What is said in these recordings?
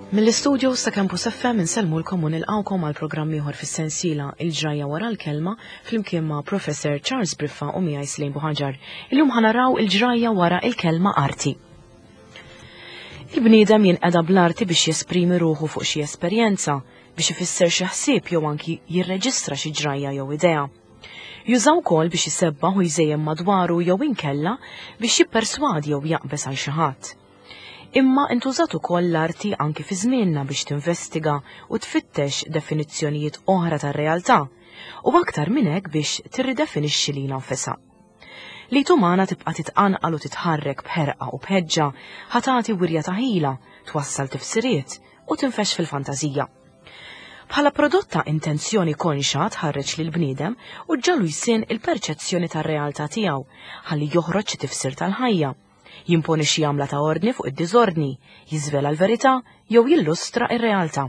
Mill-istudio sa Campus FM inselmulkom u nilqawkom għal programm ieħor fis-sensiela il-ġrajja wara l-kelma flimkien ma' Professor Charles Briffa u miegħi Slejn Buħaġar. Illum ħanaraw il-ġrajja wara il-kelma arti. Il-bniedem jinqeda bl-arti biex jesprimi ruħu fuq xi esperjenza, biex ifisser xi ħsieb jew anki jirreġistra xi ġrajja jew idea. Jużaw wkoll biex isebbaħ u jżejjem madwaru jew inkella biex jipperswadi jew jaqbes għal xi ħadd. Imma intużat ukoll l-arti anki fi żmienna biex tinvestiga u tfittex definizzjonijiet oħra tar-realtà u aktar minn hekk biex tirridefinixxi lilha nfisha. Li umana tibqa' titqanqal u titħarrek b'ħerqa u bħeġġa ħatati wirja ta' ħila, twassal tifsiriet u tinfex fil-fantażija. Bħala prodotta intenzjoni konxa tħarreġ lil bniedem u ġġalu jsien il-perċezzjoni tar-realtà tiegħu ħalli joħroġ tifsir tal-ħajja. Jimponi xi għamla ta' ordni fuq id-diżordni, jiżvela l-verità jew jillustra r-realtà.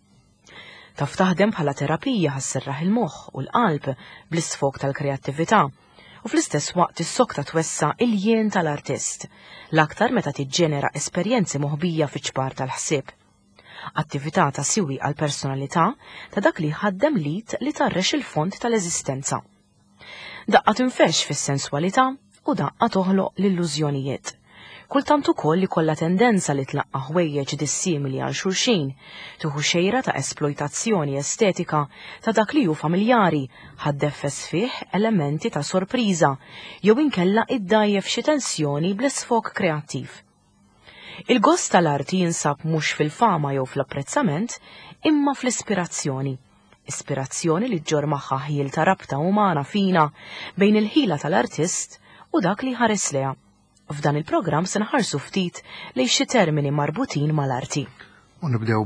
Taf taħdem bħala terapija ħasserraħ il-moħħ u l-qalb bl-isfok tal-kreattività u fl-istess waqt is-sokta twessa il-jien tal-artist, l-aktar meta tiġġenera esperjenzi moħbija fiċ-ċpar tal-ħsieb. Attività ta' siwi għal personalità ta' dak li ħaddem lit li tarrex il-fond tal-eżistenza. Daqqa tinfex fis-senswalità u daqqa toħloq l-illużjonijiet. Kultant ukoll li kollha tendenza li tlaqqa ħwejjeġ dissimili għal xulxin, tieħu xejra ta' esploitazzjoni estetika ta' dak li hu familjari, ħaddeffes fih elementi ta' sorpriża jew inkella iddajjef xi tensjoni bl-isfok kreattiv. Il-gost tal-arti jinsab mhux fil-fama jew fl-apprezzament, imma fl-ispirazzjoni. Ispirazzjoni li ġġor magħha ħiel ta' rabta umana fina bejn il-ħila tal-artist u dak li ħares leha. F'dan il-programm se naħarsu ftit lejn xi termini marbutin mal-arti. U nibdew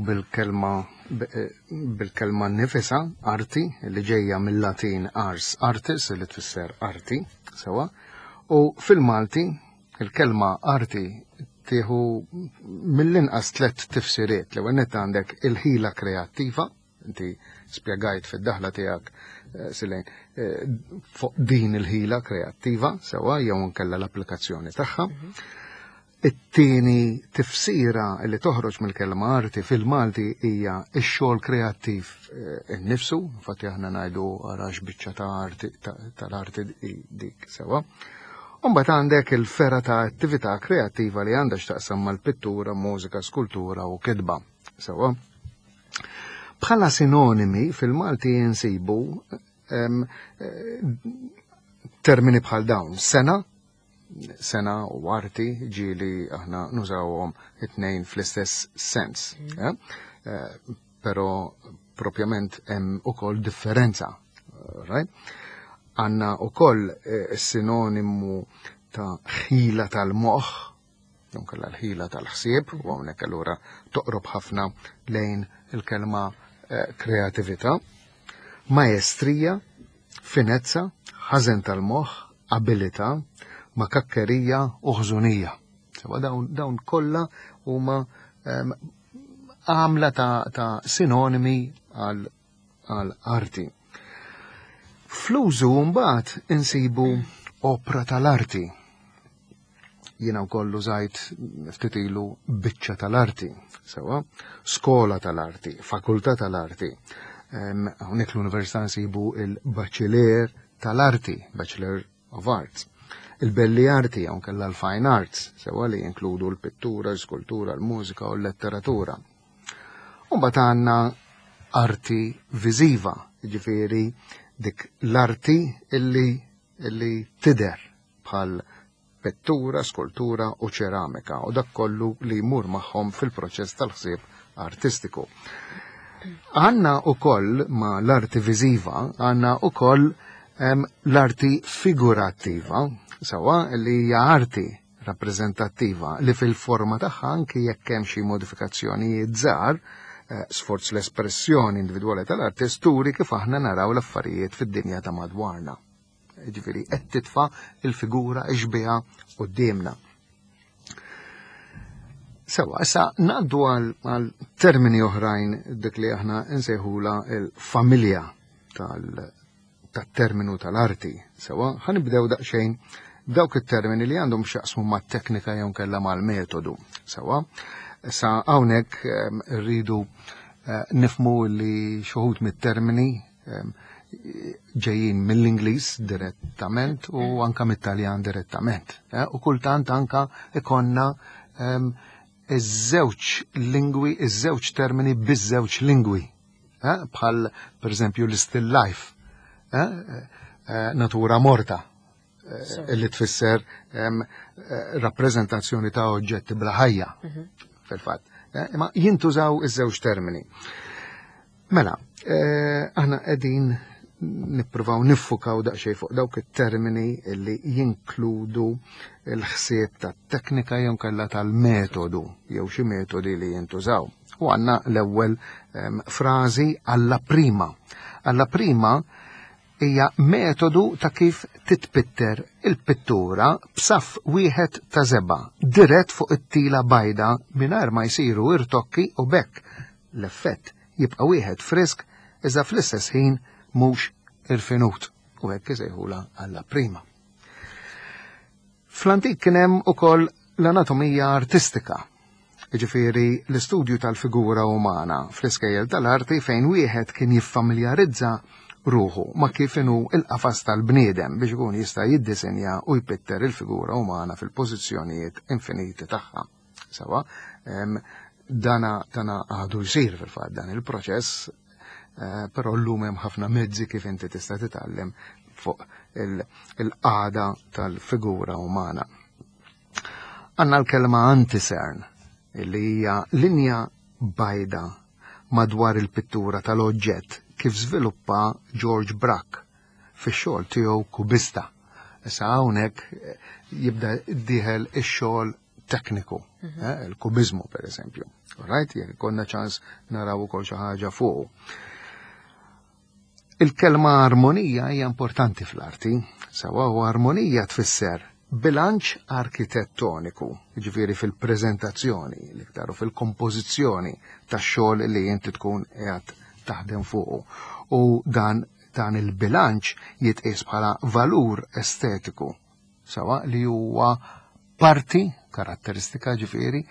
bil-kelma nifisa, arti, li ġejja mill-Latin ars artis, li tfisser arti, sewa, u fil-Malti il-kelma arti tieħu mill-inqas tliet tifsiriet li għennet għandek il-ħila kreattiva, inti spjegajt fid-daħla tiegħek Silejn, fuq din il-ħila kreattiva, sewa, jew nkella l-applikazzjoni tagħha. It-tieni tifsira li toħroġ mill-kelma arti fil-Malti hija x-xogħol kreattiv innifsu, infatti aħna ngħidu arax biċċa tal-arti dik sewa. U mbagħad għandek il-fera ta' attività kreattiva li għandha x'taqsam mal-pittura, mużika, skultura u kitba, sewa. Bħala sinonimi fil-Malti jinsibu termini bħal dawn, sena u arti ġili aħna nużawhom it-tnejn fl-istess sens. Però propjament hemm ukoll differenza. Għandna ukoll sinonimu ta' ħila tal-moħħ, dunque l-ħila tal-ħsieb, u hawnhekk allura toqrob ħafna lejn il-kelma kreatività, maestrija, finezza, ħażen tal-moħħ, abilità, makakkerija u ħżunija. Sewa dawn kollha huma għamla ta' sinonimi għal arti. Fl-użu mbagħad insibu opra tal-arti. Jiena wkoll użajt ftit ilu biċċa tal-arti, sewa, skola tal-arti, fakultà tal-arti. Hawnhekk l-Università nsibu il-Bachelor tal-Arti, Bachelor of Arts. Il-Belli Arti hawn kellha l-Fine Arts, sewa li jinkludu l-pittura, l-skultura, l-mużika u l-letteratura. U mbagħad għandna arti viżiva, jiġifieri dik l-arti illi tidher bħal pittura, skultura u ċeramika u dak kollu li jmur magħhom fil-proċess tal-ħsieb artistiku. Għanna ukoll ma l-arti viżiva, għanna ukoll l-arti figurattiva, sawa li hija arti rappreżentattiva li fil-forma tagħha anke jekk hemm xi modifikazzjonijiet żgħar, sforz l-espressjoni individwali tal-artist turi kif aħna naraw l-affarijiet fid-dinja ta' madwarna. Ġifieri qed titfa' il-figura ixbiha qudiemna. Sewa, issa ngħaddu għal termini oħrajn dik li aħna nsejħula il-familja tat-terminu tal-arti. Sewa, ħanibdew daqsxejn dawk it-termini li għandhom x'jaqsmu mat-teknika jew kellha mal-metodu. Sewa, Sa hawnhekk rridu nifmu li xuħud mit-termini ġejjin mill-Ingliż direttament u anka mit-Taljan direttament. U kultant anka ikonna iż-żewġ lingwi, iż-żewġ termini biż-żewġ lingwi. Bħal pereżempju l-still life, natura morta, li tfisser rappreżentazzjoni ta' oġġetti bla ħajja fil-fatt. Ma jintużaw iż-żewġ termini. Mela, aħna qegħdin nippruvaw niffukaw daqsxejn fuq dawk it-termini li jinkludu l-ħsieb tat-teknika jew kellha tal-metodu jew xi metodi li jintużaw. U għandna l-ewwel frażi alla prima. Alla prima hija metodu ta' kif titpitter il-pittura b'saf wieħed ta' żeba' dirett fuq it-tila bajda mingħajr ma jsiru irtokki u bekk l-effett jibqa' wieħed frisk iżda fl-istess ħin mhux irfinut u hekk isejħula alla prima. Fl-antik kien hemm ukoll l-anatomija artistika, jiġifieri l-istudju tal-figura umana fl-iskejjel tal-arti fejn wieħed kien jiffamiljarizza ruħu ma kif inhu il-qafas tal-bniedem biex ikun jista' jiddisinja u jpitter il-figura umana fil-pożizzjonijiet infiniti tagħha. Sewa, dana għadu jsir fil-fatt dan il-proċess, però llum hemm ħafna mezzi kif inti tista' titgħallem fuq il-qagħda tal-figura umana. Għandna l-kelma antisern, illi hija linja bajda madwar il-pittura tal-oġġett kif żviluppa George Braque fix-xogħol tiegħu kubista. Issa hawnhekk jibda ddieħel ix-xogħol tekniku, il-kubizmu pereżempju. Right? Jekk konna ċans naraw ukoll xi ħaġa fuqu. Il-kelma armonija hija importanti fl-arti, sewa u armonija tfisser bilanċ arkitettoniku, jiġifieri fil-preżentazzjoni, l-iktar u fil-kompożizzjoni tax-xogħol li inti tkun qiegħed taħdem fuqu. U dan il-bilanċ jitqies bħala valur estetiku, sewa li huwa parti karatteristika ġifieri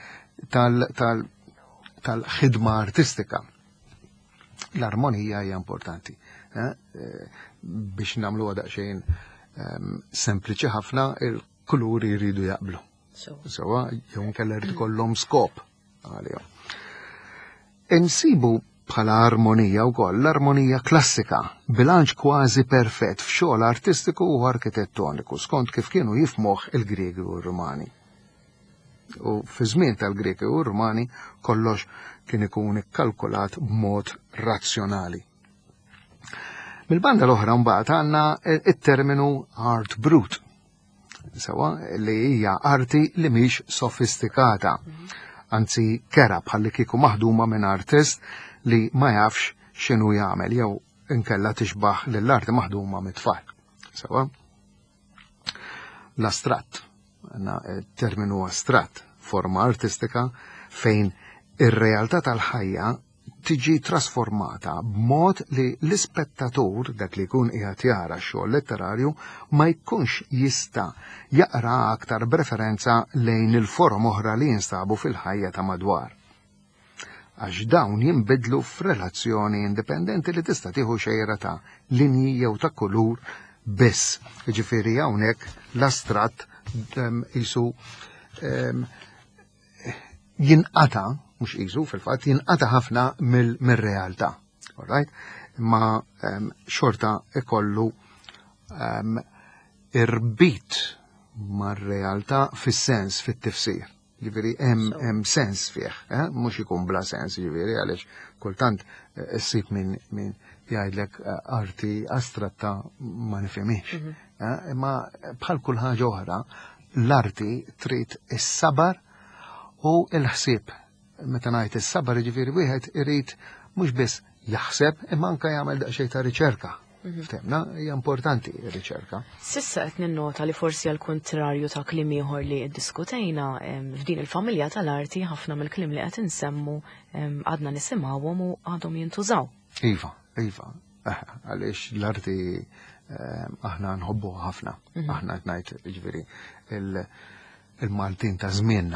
tal-ħidma artistika. L-armonija hija importanti. Biex nagħmluha daqsxejn sempliċi ħafna, il-kuluri jridu jaqblu. Sewa jew inkella jrid ikollhom skop għalihom. Insibu bħala armonija wkoll l-armonija klassika, bilanċ kważi perfett f'xogħol artistiku u arkitettoniku skont kif kienu jifmuh il-Griegi u r-Rumani. U fi żmien tal-Griegi u r-Rumani kollox kien ikun ikkalkulat b'mod razzjonali. Mill-banda l-oħra mbagħad għandna it-terminu art brut, sewa li hija arti li mhix sofistikata, anzi kera bħalli kieku maħduma minn artist li ma jafx x'inhu jagħmel jew inkella tixbaħ lill-arti maħduma mit-tfal. Sewa l-astratt, għandna terminu astratt, forma artistika fejn ir-realtà tal-ħajja tiġi trasformata b'mod li l-ispettatur dak li jkun qiegħed jara x-xogħol letterarju ma jkunx jista' jaqra aktar b'referenza lejn il-forom oħra li jinstabu fil-ħajja ta' madwar. Għax dawn jinbidlu f'relazzjoni indipendenti li tista' tieħu xejra ta' linji jew ta' kulur biss. Jiġifieri hawnhekk l-astratt qisu jinqata' mux qisu fil-fatt jinqata' ħafna mill-realtà. Ma xorta ikollu irbit mar-realtà fis-sens, fit-tifsir. Ġifieri hemm sens fih, mhux ikun bla sens, ġifieri għaliex kultant issib min jgħidlek arti astratta ma nifhimix. Imma bħal kull ħaġa oħra, l-arti trid is-sabar u l-ħsieb. Meta ngħid is-sabar jiġifieri wieħed irid mhux biss jaħseb imma anke jagħmel daqsxejn ta' riċerka. Ftemna, hija importanti r-riċerka. Sissa qed ninnota li forsi għal kontrarju ta' kliem ieħor li ddiskutejna f'din il-familja tal-arti ħafna mill-kliem li qed insemmu għadna nisimgħuhom u għadhom jintużaw. Iva, għaliex l-arti aħna nħobbu ħafna. Aħna qed ngħid jiġifieri il-Maltin ta' żmienna.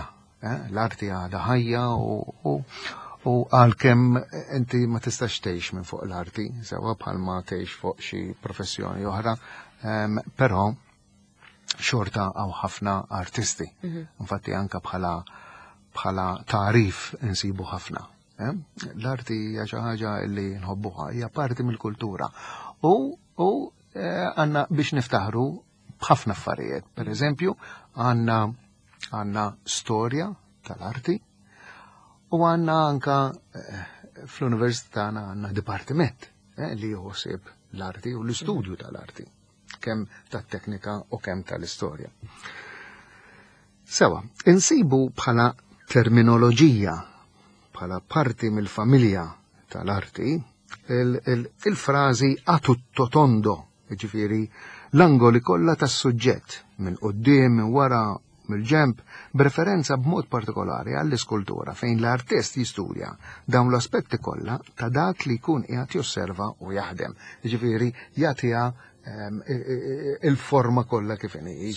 L-arti għada ħajja u għal-kem inti ma tistax tgħix minn fuq l-arti, sewa bħalma tgħix fuq xi professjoni oħra, però xorta għaw ħafna artisti. Infatti anka bħala tarif insibu ħafna. L-arti hija xi ħaġa li nħobbuha, hija parti mill-kultura. U għandna biex niftaħru b'ħafna affarijiet. Per eżempju, għandna storja tal-arti u għandna anka fl-università għandna dipartiment li jħossib l-arti u l-istudju tal-arti, kemm tat-teknika u kemm tal-istorja. Sewa, insibu bħala terminoloġija, bħala parti mill-familja tal-arti, il-frażi a tutto tondo, ġifieri l-angoli kollha tas-suġġett minn quddiem, minn wara, mill-ġemp, b'referenza b'mod partikolari għall-iskultura fejn l-artist jistudja dawn l-aspetti kollha ta' dak li jkun qiegħed josserva u jaħdem. Ġifieri jagħtiha il-forma kollha kif inhi,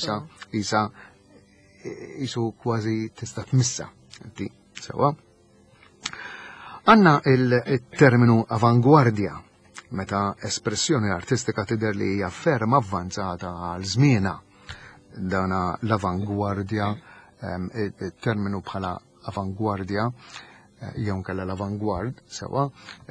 isu kważi tista' tmissa. Sewa. Għandna il-terminu avangwardja, meta espressjoni artistika tidher li hija ferm avvanzata għal żmienha. Dana l-avangwardja, il-terminu bħala avangwardja, jew nkella l-avangward, sewa,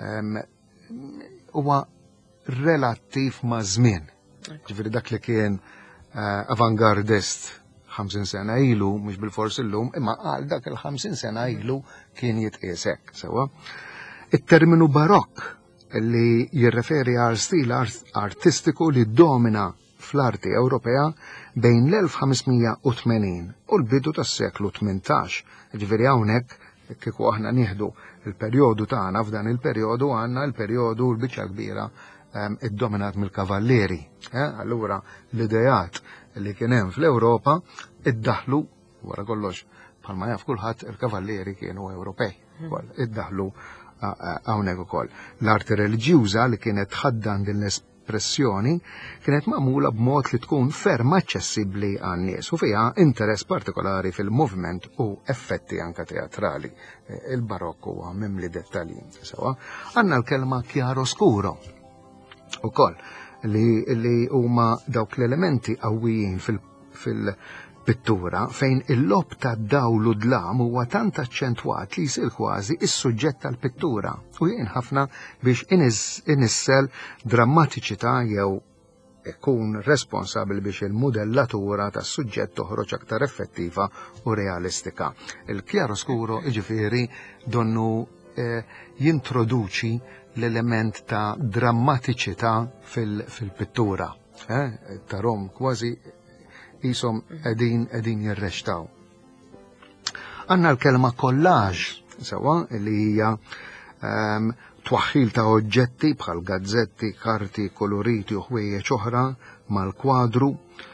huwa relattiv ma' żmien. Ġifieri dak li kien avangardist 50 sena ilu, mhux bil-forsi llum, imma għal dak il-50 sena ilu kien jitqies hekk, sewa. Il-terminu barokk li jirreferi għal stil artistiku li domina fl-arti Ewropea bejn l-1580 u l-bidu tas-seklu 18. Ġifieri hawnhekk kieku aħna nieħdu il-perjodu tagħna f'dan il-perjodu għandna il-perjodu l-biċċa kbira iddominat mill-kavalleri. Allura l-idejat li kien hemm fl-Ewropa iddaħlu wara kollox bħalma jaf kulħadd il-kavalleri kienu Ewropej. Iddaħlu hawnhekk ukoll. L-arti reliġjuża li kienet tħaddan din l-espressjoni kienet magħmula b'mod li tkun ferm aċċessibbli għan-nies u fiha interess partikolari fil-movement u effetti anke teatrali. Il-barokk huwa mimli dettalji. Sewa. Għandna l-kelma chiaroscuro ukoll li huma dawk l-elementi qawwijin fil-pittura fejn il-lob tad-dawl u dlam huwa tant aċċentwat li jsir kważi is-suġġett tal-pittura u jien ħafna biex inissel drammatiċità jew ikun responsabbli biex il-modellatura tas-suġġett toħroġ aktar effettiva u realistika. Il-chiaroscuro ġifieri donnu jintroduċi l-element ta' drammatiċità fil-pittura. Tarom kważi jisom edin jirrextaw. Għanna l-kelma collage, sewa, li hija twaħħil ta' oġġetti bħal gazzetti, karti, koloriti u ħwejjeġ oħra mal-kwadru.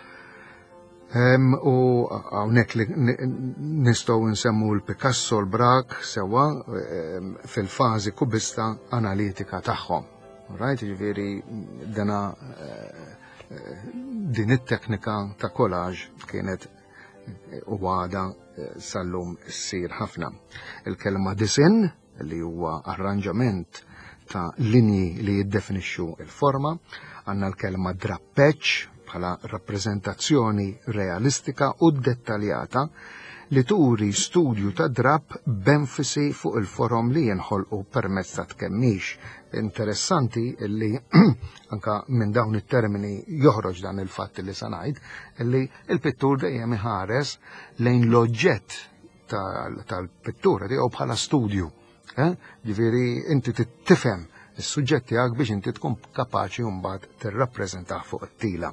U hawnhekk li nistgħu nsemmu l-Picasso, l-Braque, sewa fil-fażi kubista analitika tagħhom. Right, ġifieri din it-teknika ta' collage kienet u għada sal-lum ssir ħafna. Il-kelma disin li huwa arranġament ta' linji li jiddefinixxu il-forma, għandna l-kelma drappeġġ bħala rappreżentazzjoni realistika u dettaljata li turi studju ta' drab b'enfasi fuq il-forom li jinħolqu permezz ta' tkemmix. Interessanti li anka minn dawn it-termini joħroġ dan il-fatt li sa ngħid li l-pittur dejjem iħares lejn l-oġġett tal-pittura tiegħu bħala studju. Ġifieri inti tifhem is-suġġett tiegħek biex inti tkun kapaċi mbagħad tirrappreżentah fuq it-tila.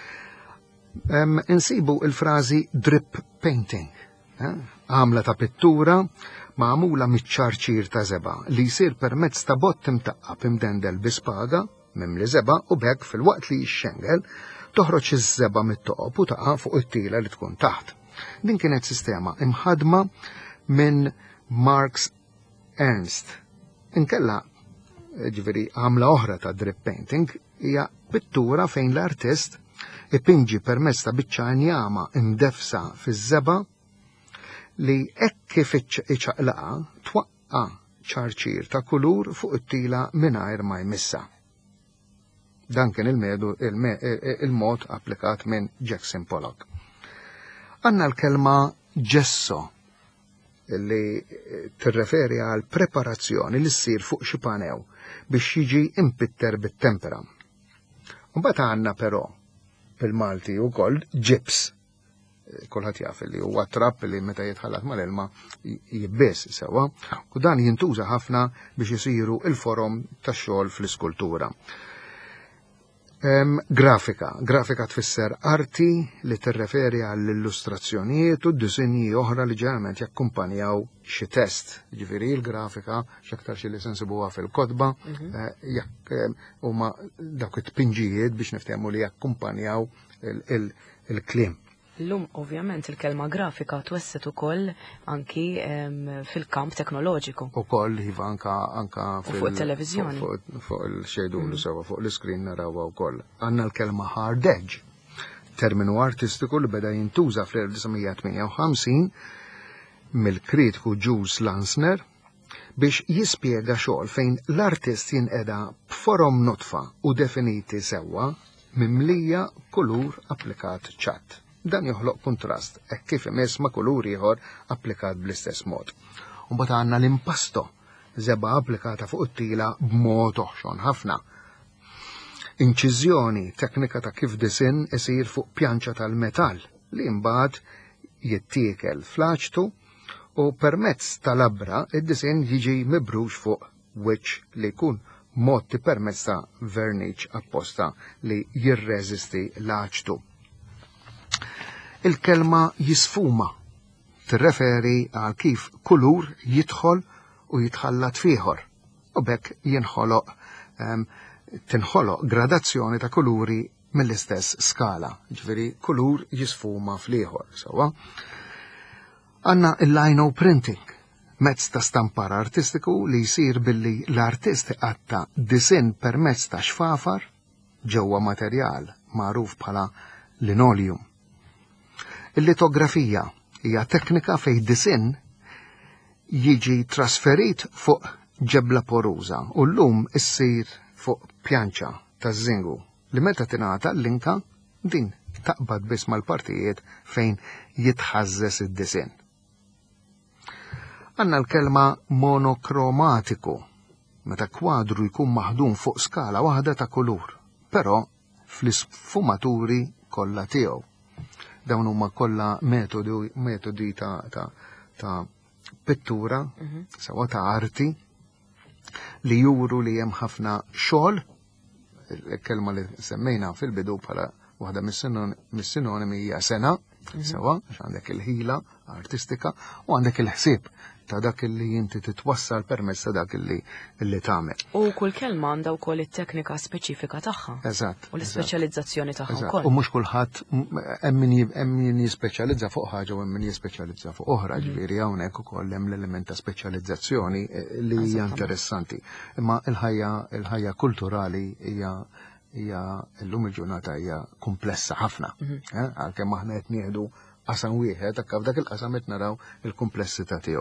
Insibu il-frażi drip painting, għamla ta' pittura magħmula miċ-ċarċir ta' żeba li jsir permezz ta' bott imtaqqab imdendel bi spaga mimli żeba u bekk fil-waqt li jixxengel toħroġ iż-żeba mit-toqob u taqa' fuq it-tila li tkun taħt. Din kienet sistema imħadma minn Marx Ernst. Inkella ġifieri għamla oħra ta' drip painting hija pittura fejn l-artist ipinġi permezz ta' biċċa injama imdefsa fiż-żeba li hekk kif iċaqlaqa twaqqa ċarċir ta' kulur fuq it-tila mingħajr ma jmissa. Dan kien il-mod applikat minn Jackson Pollock. Għandna l-kelma ġesso li tirreferi għal preparazzjoni li ssir fuq xi panew biex jiġi impitter bit-tempera. Mbagħad għandna però bil-Malti wkoll ġips. Kulħadd jaf li huwa trapp li meta jitħallat mal-ilma jibbiss sewwa, u dan jintuża ħafna biex isiru il-forom tax-xogħol fl-iskultura. Grafika tfisser arti li tirreferi għall-illustrazzjonijiet u d-disinji oħra li ġeneralment jakkumpanjaw xi test. Ġifieri l-grafika x'aktar xi li sensibuha fil-kotba, jekk huma dawk it-tpinġijiet biex niftehmu li jakkumpanjaw il-kliem. Llum ovvjament il-kelma grafika twesset ukoll anki fil-kamp teknoloġiku. Ukoll iva anka fuq it-televiżjoni. Fuq il-xejdu li sewa fuq l-iskrin narawha wkoll. Għandna l-kelma hard edge, terminu artistiku li beda jintuża fl-1958 mill-kritiku Jules Lansner biex jispjega xogħol fejn l-artist jinqeda b'forom notfa u definiti sewwa mimlija kulur applikat ċatt. Dan joħloq kontrast, hekk kif imess ma' kulur ieħor applikat bl-istess mod. Mbagħad għandna l-impasto, żebgħa applikata fuq it-tila b'mod oħxon ħafna. Inċiżjoni, teknika ta' kif disinn isir fuq pjanċa tal-metall li mbagħad jittiekel fl-aċtu u permezz tal-abra id-disinn jiġi mibrux fuq wiċċ li jkun motti permezz ta' verniċ apposta li jirreżisti l-aċtu. Il-kelma jisfuma tirreferi għal kif kulur jidħol u jitħallat fieħor u bekk tinħoloq gradazzjoni ta' kuluri mill-istess skala, ġifieri kulur jisfuma fl-ieħor. Sewwa. Għandna il-lino printing, mezz ta' stampar artistiku li jsir billi l-artist iqatta disinn permezz ta' xfafar ġewwa materjal magħruf bħala linoleum. Il-litografija hija teknika fejn disinn jiġi trasferit fuq ġebla poruża u llum issir fuq pjanċa ta' żingu li meta tingħata l-linka din taqbad biss mal-partijiet fejn jitħażżes id-disinn. Għandna l-kelma monokromatiku meta kwadru jkun maħdum fuq skala waħda ta' kulur, però fl-isfumaturi kollha tiegħu. Dawn huma kollha metodi ta' pittura, sewa ta' arti li juru li hemm ħafna xogħol, il-kelma li semmejna fil-bidu bħala waħda mis-sinonimi hija sena, sewa għax għandek il-ħila artistika u għandek il-ħsieb ta' dak li inti titwassal permezz ta' dak li tagħmel. U kull kelma għandha wkoll it-teknika speċifika tagħha. Eżatt. U l-ispeċjalizzazzjoni tagħha wkoll. U mhux kulħadd hemm min jispeċjalizza fuq ħaġa u hemm min jispeċjalizza fuq oħra, ġifieri hawnhekk ukoll hemm l-element ta' speċjalizzazzjoni li hija interessanti. Imma il-ħajja kulturali hija llum il-ġurnata hija komplessa ħafna. Għalkemm aħna qed nieħdu qasam wieħed hekk f'dak il-qasam qed naraw il-komplessità tiegħu.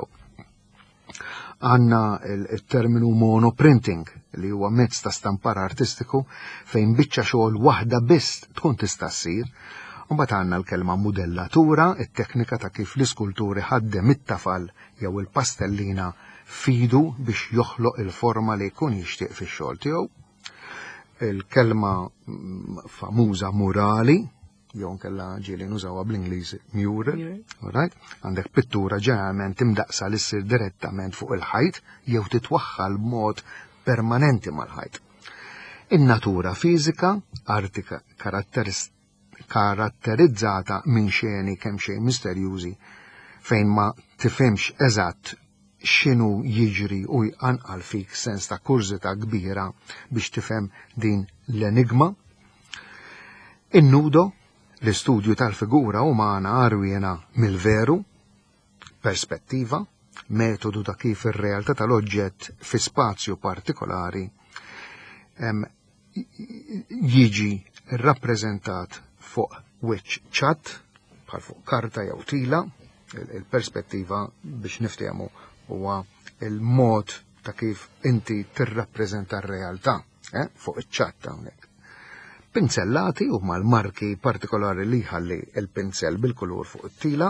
Għandna il-terminu monoprinting li huwa mezz ta' stampar artistiku fejn biċċa xogħol waħda biss tkun tista' ssir, u mbagħad għandna l-kelma modellatura, it-teknika ta' kif l-iskulturi ħaddem it-tafal jew il-pastellina fidu biex joħloq il-forma li jkun jixtieq fix-xogħol tiegħu. Il-kelma famuża murali jew nkella ġieli nużawha bl-Ingliż mural, alright? Għandek pittura ġeneralment imdaqsa li ssir direttament fuq il-ħajt jew titwaħħal b'mod permanenti mal-ħajt. In-natura fiżika, arti karatterizzata minn xeni kemm xejn misterjużi fejn ma tifhimx eżatt x'inhu jiġri u jqanqal fik sens ta' kurżità kbira biex tifhem din l-enigma. In-nudo, l-istudju tal-figura umana arwiena mill-veru, perspettiva, metodu ta' kif ir-realtà tal-oġġett fi spazju partikolari jiġi rappreżentat fuq wiċċ ċatt, bħal fuq karta jew tila, Il-perspettiva biex niftehmu huwa il-mod ta' kif inti tirrappreżenta r-realtà, fuq iċ-ċatt hawnhekk. Pinzellati huma l-marki partikolari li jħalli il-pinsell bil-kulur fuq it-tila.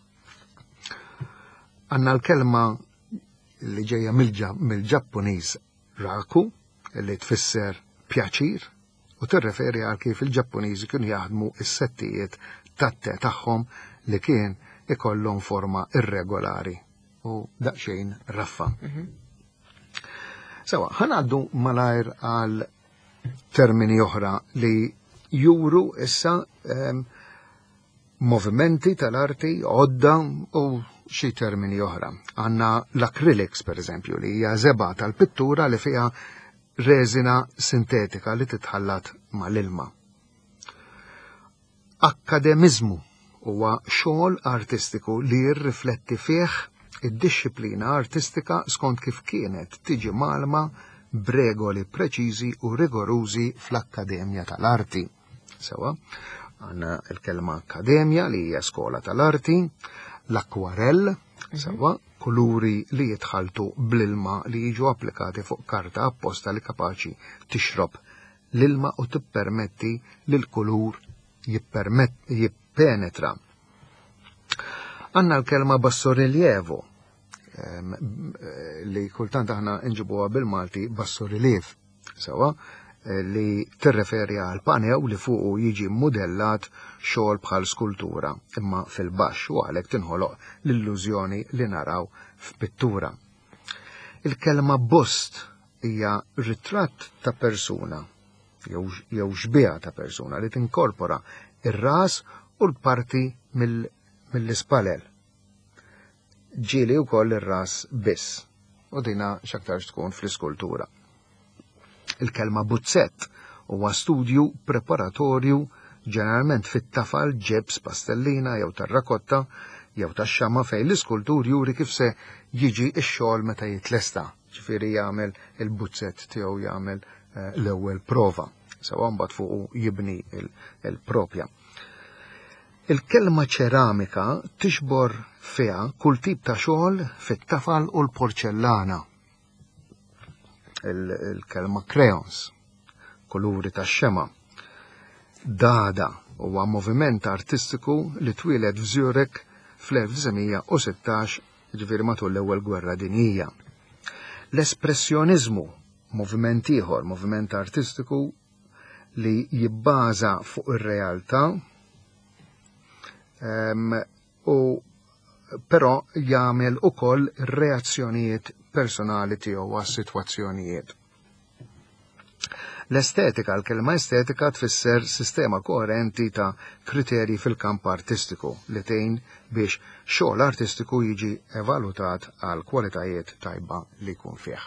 Għandna l-kelma li ġejja mill-Ġappuniż raku, li tfisser pjaċir, u tirreferi għal kif il-Ġappuniżi kienu jaħdmu s-settijiet tat-te tagħhom li kien ikollhom forma irregolari u daqsxejn raffa. Sewa, ħanaddu malajr għal termini oħra li juru issa movimenti tal-arti, għodda u xi termini oħra. Għanna l-acrylics, per eżempju, li hija żeba tal-pittura li fiha reżina sintetika li titħallat mal-ilma. Akkademizmu huwa xogħol artistiku li jirrifletti fih id-disciplina artistika skont kif kienet tiġi malma b'regoli preċiżi u rigorużi fl-Akkademja tal-Arti. Sewa, għandna l-kelma akkademja li hija skola tal-arti, l-akwarell, sewa, kuluri li jitħaltu bl-ilma li jiġu applikati fuq karta apposta li kapaċi tixrob l-ilma u tippermetti li l-kulur jippenetra. Għandna l-kelma bassorilievo li kultant aħna nġibuha bil-Malti bassoriliev, sewa, li tirreferi għal panew li fuqu jiġi modellat xogħol bħal skultura, imma fil-baxx u għalhekk tinħoloq l-illużjoni li naraw f'pittura. Il-kelma bust hija ritratt ta' persuna jew xbieħ ta' persuna li tinkorpora ir-ras u l-parti mill-ispalel. Ġieli wkoll ir-ras biss, u dina x'aktarx tkun fl-iskultura. Il-kelma buzzett huwa studju preparatorju ġeneralment fit-tafal, ġebs, pastellina jew terrakotta jew tax-xama fejn l-iskultur juri kif se jiġi x-xogħol meta jitlesta. Ġifieri jagħmel il-buzzett tiegħu jagħmel l-ewwel prova. Sewa mbagħad fuqu jibni il-propja. Il-kelma ċeramika tixbor fiha kull tip ta' xogħol fit-tafal u l-porċellana. Il-kelma crayons, kuluri tax-xema. Dada huwa moviment artistiku li twieled f'Zurich fl-1916, ġifieri matul l-ewwel gwerra dinjija. L-espressjoniżmu, moviment ieħor, moviment artistiku li jibbaża fuq ir-realtà, però jagħmel ukoll reazzjonijiet personali tiegħu għas-sitwazzjonijiet. L-estetika, l-kelma estetika tfisser sistema koerenti ta' kriterji fil-kamp artistiku li tgħin biex xogħol artistiku jiġi evalutat għal kwalitajiet tajba li jkun fih.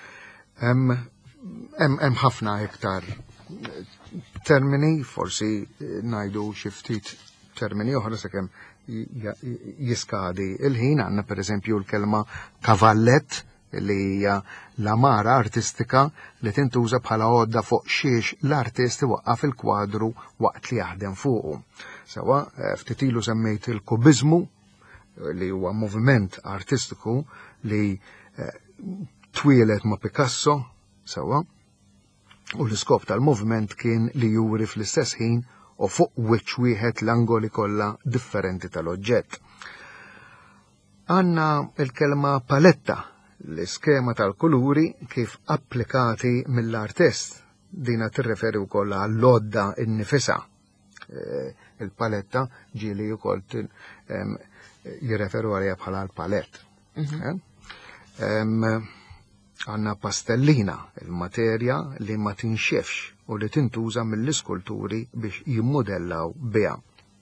Hemm ħafna iktar termini, forsi ngħidu xi ftit termini oħra sakemm jiskadi il-ħin. Għandna pereżempju l-kelma kavallett li hija l-amara artistika li tintuża bħala għodda fuq xiex l-artist iwaqqaf il-kwadru waqt li jaħdem fuqu. Sewa, ftit ilu semmejt il-kubiżmu li huwa moviment artistiku li twielet ma' Picasso, sewa, u l-iskop tal-moviment kien li juri fl-istess ħin u fuq wiċċ wieħed l-angoli kollha differenti tal-oġġett. Għandna l-kelma paletta, l-iskema tal-kuluri kif applikati mill-artist. Dina tirreferi wkoll għall-lodda innifisha. Il-paletta ġieli wkoll jirreferu għaliha bħala l-palett. Għandna pastellina, il-materja li ma tinxefx u li tintuża mill-iskulturi biex jimmodellaw biha.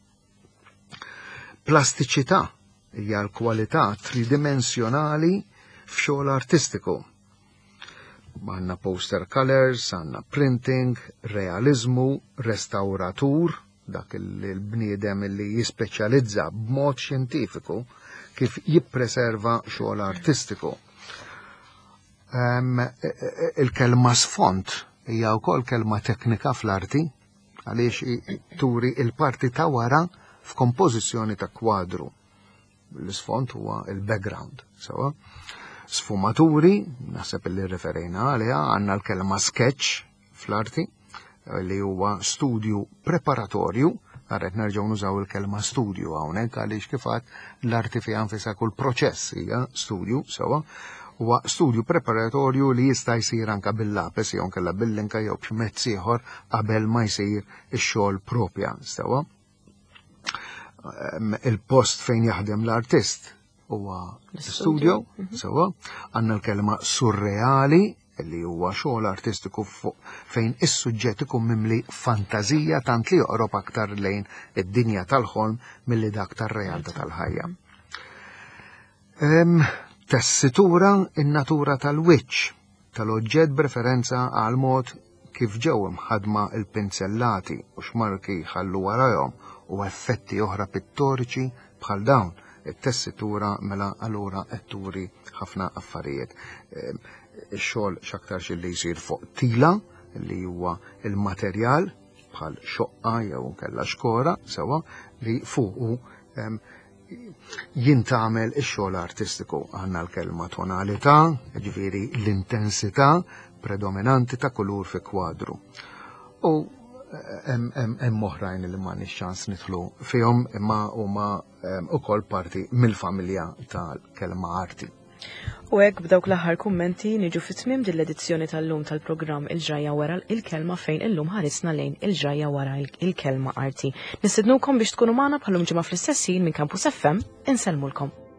Plastiċità hija l-kwalità tridimensjonali f'xogħol artistiku. Għandna poster colors, għandna printing, realizmu, restawratur, dak il-bniedem li jispeċjalizza b'mod xjentifiku kif jippreserva xogħol artistiku. Il-kelma sfont hija wkoll kelma teknika fl-arti għaliex turi il-parti ta' wara f'kompożizzjoni ta' kwadru. l-isfond huwa il-background. Sewa. Sfumaturi, naħseb li referejna għaliha, għandna l-kelma sketch fl-arti li huwa studju preparatorju, għarret nerġgħu nużaw il-kelma studju hawnhekk għaliex kifat l-arti fiha nfisha kull proċess hija studju sewa. Huwa studju preparatorju li jista' jsir anke bil-lapes jew kellha bil-linka jew b'mezz ieħor qabel ma jsir ix-xogħol propja sewa. Il-post fejn jaħdem l-artist huwa l-studio, sewa, għandna l-kelma surreali li huwa xogħol artistiku fejn is-suġġett ikun mimli fantażija tant li joqrob aktar lejn id-dinja tal-ħolm milli dak tar-realtà tal-ħajja. Tessitura in-natura tal-wiċċ tal-oġġett b'referenza għal mod kif ġew imħadma l-pinzellati u x'marki ħallu warahom u effetti oħra pittoriċi bħal dawn. It-tessitura mela allura qed turi ħafna affarijiet. Ix-xogħol x'aktarx li jsir fuq tila li huwa il-materjal bħal xoqqa jew nkella xkora sewa li fuqu jintagħmel ix-xogħol artistiku. Għandna l-kelma tonalità, ġifieri l-intensità predominanti ta' kulur fi kwadru. U hemm oħrajn li m'għandniex ċans nidħlu fihom imma huma ukoll parti mill-familja tal-kelma arti. U hekk b'dawk l-aħħar kummenti niġu fit-tmiem din l-edizzjoni tal-lum tal-programm Il-ġrajja wara il-kelma fejn illum ħarisna lejn il-ġrajja wara il-kelma arti. Nistednukom biex tkunu magħna bħalhom ġimgħa fl-istess ħin minn Campus FM, insellmulkom.